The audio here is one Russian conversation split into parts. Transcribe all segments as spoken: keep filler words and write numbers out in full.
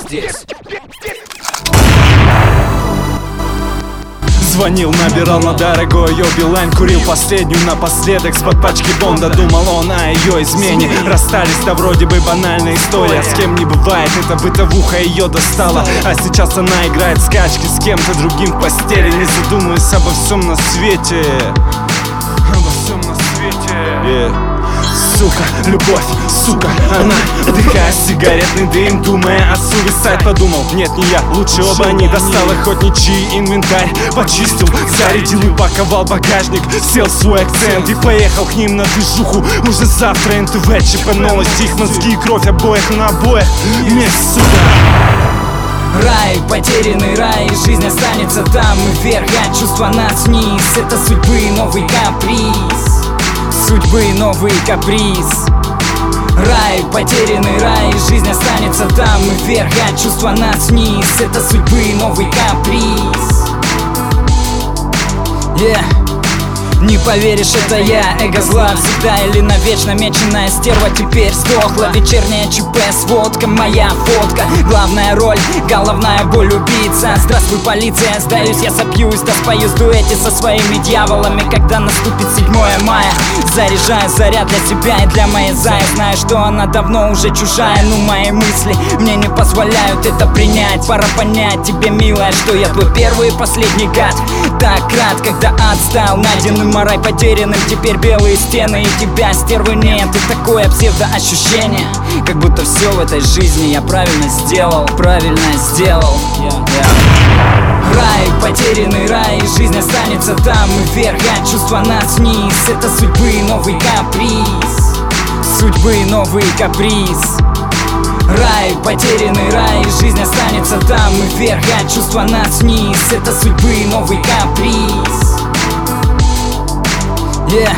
здесь. Звонил, набирал на дорогой ее Билайн, курил последнюю напоследок с-под пачки Бонда. Думал он о ее измене. Расстались-то вроде бы банальная история. С кем не бывает, это бытовуха ее достала. А сейчас она играет в скачки с кем-то другим в постели. Не задумываясь обо всем на свете. Обо всем на свете. yeah. Сука, любовь, сука, она вдыхая сигаретный дым, думая о суицид. Подумал, нет, не я, лучше оба они. Достал охотничий инвентарь, почистил, зарядил и паковал багажник. Сел в свой акцент и поехал к ним на движуху. Уже завтра эн тэ вэ, ЧП новости, их мозги и кровь обоих на обоих. Нет, сука. Рай, потерянный рай, жизнь останется там и вверх, а чувства нас вниз. Это судьбы новый каприз. Судьбы новый каприз. Рай, потерянный рай, жизнь останется там и вверх, а чувства нас вниз. Это судьбы новый каприз. yeah. Не поверишь, это я, эго зла всегда или навечно меченая стерва теперь сдохла. Вечерняя ЧП, сводка, моя фотка. Главная роль, головная боль убийца. Здравствуй, полиция, сдаюсь, я сопьюсь. Да споюсь в дуэте со своими дьяволами, когда наступит седьмое мая. Заряжаю заряд для себя и для моей зая. Знаю, что она давно уже чужая, но мои мысли мне не позволяют это принять. Пора понять тебе, милая, что я твой первый и последний гад. Так рад, когда отстал найденным, а рай потерянным. Теперь белые стены и тебя, стервы, нет. И такое псевдоощущение, как будто все в этой жизни я правильно сделал. Правильно сделал yeah. Yeah. Рай, потерянный рай, жизнь останется там и вверх, а чувства нас вниз. Это судьбы новый каприз. Судьбы новый каприз. Рай, потерянный рай, жизнь останется там и вверх, а чувства нас вниз. Это судьбы новый каприз. yeah.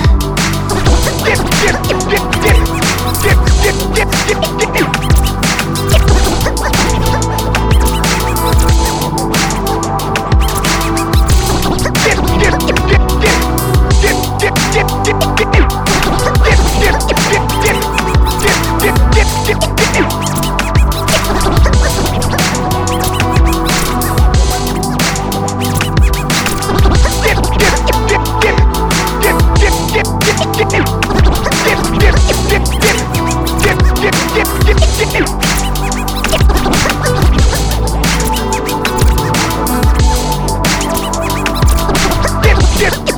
Get